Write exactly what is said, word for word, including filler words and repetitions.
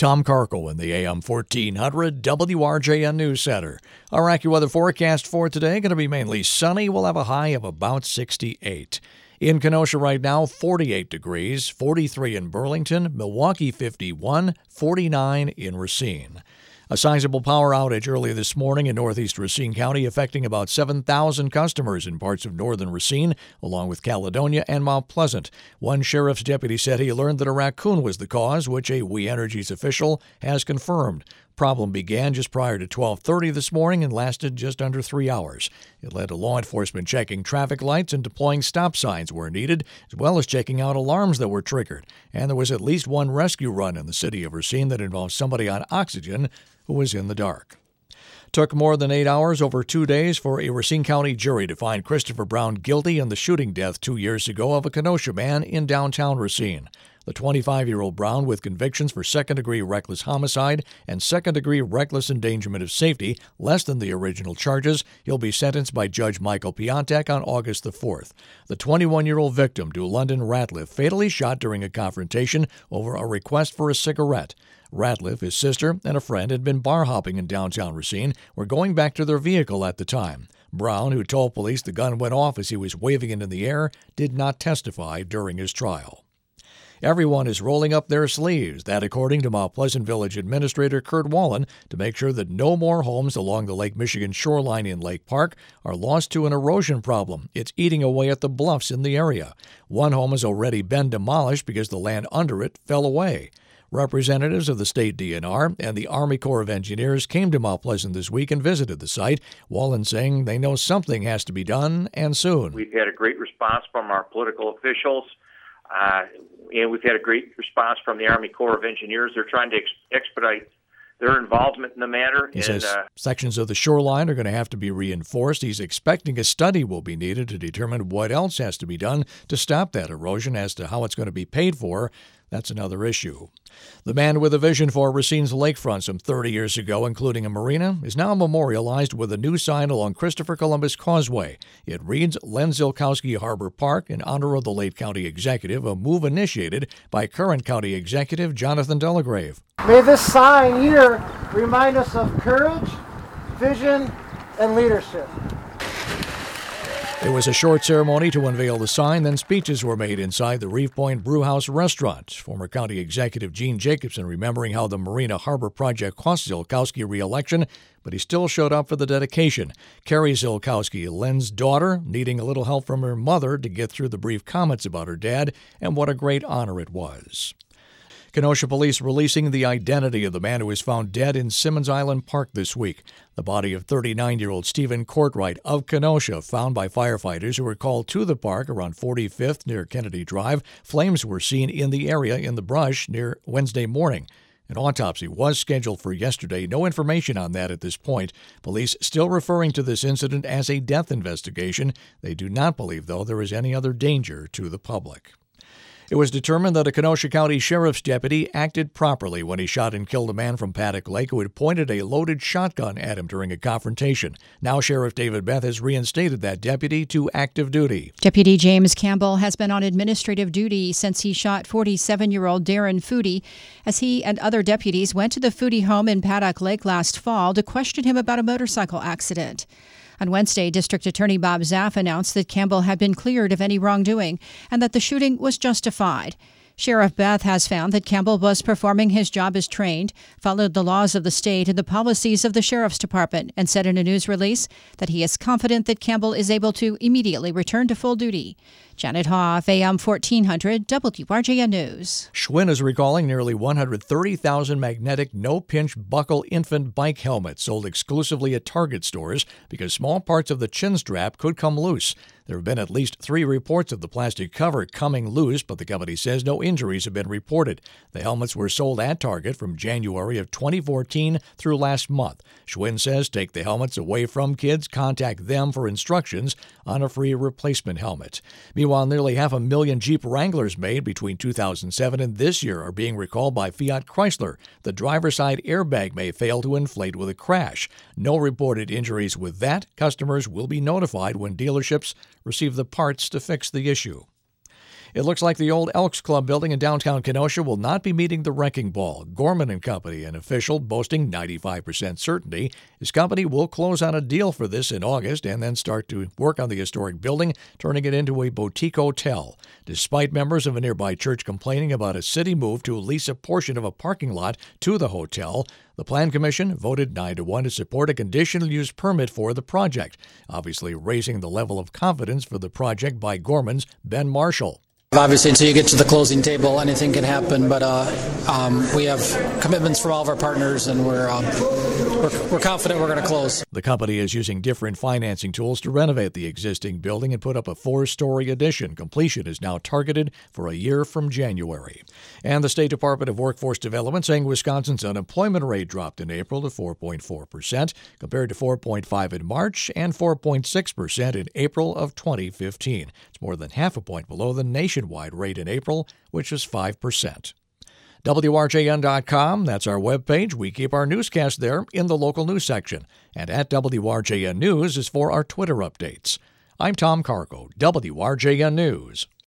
Tom Karkel in the A M fourteen hundred W R J N News Center. Our AccuWeather forecast for today going to be mainly sunny. We'll have a high of about sixty-eight. In Kenosha right now, forty-eight degrees, forty-three in Burlington, Milwaukee fifty-one, forty-nine in Racine. A sizable power outage early this morning in northeast Racine County affecting about seven thousand customers in parts of northern Racine, along with Caledonia and Mount Pleasant. One sheriff's deputy said he learned that a raccoon was the cause, which a We Energies official has confirmed. Problem began just prior to twelve thirty this morning and lasted just under three hours. It led to law enforcement checking traffic lights and deploying stop signs where needed, as well as checking out alarms that were triggered. And there was at least one rescue run in the city of Racine that involved somebody on oxygen who was in the dark. Took more than eight hours over two days for a Racine County jury to find Christopher Brown guilty in the shooting death two years ago of a Kenosha man in downtown Racine. The twenty-five-year-old Brown, with convictions for second-degree reckless homicide and second-degree reckless endangerment of safety, less than the original charges, he'll be sentenced by Judge Michael Piontek on August the fourth. The twenty-one-year-old victim, DeLondon Ratliff, fatally shot during a confrontation over a request for a cigarette. Ratliff, his sister, and a friend had been bar hopping in downtown Racine, were going back to their vehicle at the time. Brown, who told police the gun went off as he was waving it in the air, did not testify during his trial. Everyone is rolling up their sleeves, that according to Mount Pleasant Village Administrator Kurt Wallen, to make sure that no more homes along the Lake Michigan shoreline in Lake Park are lost to an erosion problem. It's eating away at the bluffs in the area. One home has already been demolished because the land under it fell away. Representatives of the state D N R and the Army Corps of Engineers came to Mount Pleasant this week and visited the site, Wallen saying they know something has to be done, and soon. We've had a great response from our political officials. Uh, and we've had a great response from the Army Corps of Engineers. They're trying to ex- expedite their involvement in the matter. He and, says uh, sections of the shoreline are going to have to be reinforced. He's expecting a study will be needed to determine what else has to be done to stop that erosion. As to how it's going to be paid for, that's another issue. The man with a vision for Racine's lakefront some thirty years ago, including a marina, is now memorialized with a new sign along Christopher Columbus Causeway. It reads Len Zilkowski Harbor Park in honor of the late county executive, a move initiated by current county executive Jonathan Delagrave. May this sign here remind us of courage, vision, and leadership. There was a short ceremony to unveil the sign, then speeches were made inside the Reef Point Brewhouse restaurant. Former County Executive Gene Jacobson remembering how the Marina Harbor project cost Zilkowski re-election, but he still showed up for the dedication. Carrie Zilkowski, Len's daughter, needing a little help from her mother to get through the brief comments about her dad, and what a great honor it was. Kenosha police releasing the identity of the man who was found dead in Simmons Island Park this week. The body of thirty-nine-year-old Stephen Courtwright of Kenosha, found by firefighters who were called to the park around forty-fifth near Kennedy Drive. Flames were seen in the area in the brush near Wednesday morning. An autopsy was scheduled for yesterday. No information on that at this point. Police still referring to this incident as a death investigation. They do not believe, though, there is any other danger to the public. It was determined that a Kenosha County Sheriff's deputy acted properly when he shot and killed a man from Paddock Lake who had pointed a loaded shotgun at him during a confrontation. Now Sheriff David Beth has reinstated that deputy to active duty. Deputy James Campbell has been on administrative duty since he shot forty-seven-year-old Darren Foodie as he and other deputies went to the Foodie home in Paddock Lake last fall to question him about a motorcycle accident. On Wednesday, District Attorney Bob Zaff announced that Campbell had been cleared of any wrongdoing and that the shooting was justified. Sheriff Beth has found that Campbell was performing his job as trained, followed the laws of the state and the policies of the Sheriff's Department, and said in a news release that he is confident that Campbell is able to immediately return to full duty. Janet Hoff, A M fourteen hundred, W R J N News. Schwinn is recalling nearly one hundred thirty thousand magnetic no-pinch buckle infant bike helmets sold exclusively at Target stores because small parts of the chin strap could come loose. There have been at least three reports of the plastic cover coming loose, but the company says no injuries have been reported. The helmets were sold at Target from January of twenty fourteen through last month. Schwinn says take the helmets away from kids, contact them for instructions on a free replacement helmet. Meanwhile, nearly half a million Jeep Wranglers made between two thousand seven and this year are being recalled by Fiat Chrysler. The driver's side airbag may fail to inflate with a crash. No reported injuries with that. Customers will be notified when dealerships receive the parts to fix the issue. It looks like the old Elks Club building in downtown Kenosha will not be meeting the wrecking ball. Gorman and Company, an official boasting ninety-five percent certainty, his company will close on a deal for this in August and then start to work on the historic building, turning it into a boutique hotel. Despite members of a nearby church complaining about a city move to lease a portion of a parking lot to the hotel, the Plan Commission voted nine to one to support a conditional use permit for the project, obviously raising the level of confidence for the project by Gorman's Ben Marshall. Obviously, until you get to the closing table, anything can happen, but uh, um, we have commitments from all of our partners, and we're, um, we're, we're confident we're going to close. The company is using different financing tools to renovate the existing building and put up a four-story addition. Completion is now targeted for a year from January. And the State Department of Workforce Development saying Wisconsin's unemployment rate dropped in April to four point four percent, compared to four point five percent in March and four point six percent in April of twenty fifteen. It's more than half a point below the nationwide rate in April, which was five percent. W R J N dot com, that's our webpage. We keep our newscast there in the local news section. And at W R J N News is for our Twitter updates. I'm Tom Cargo, W R J N News.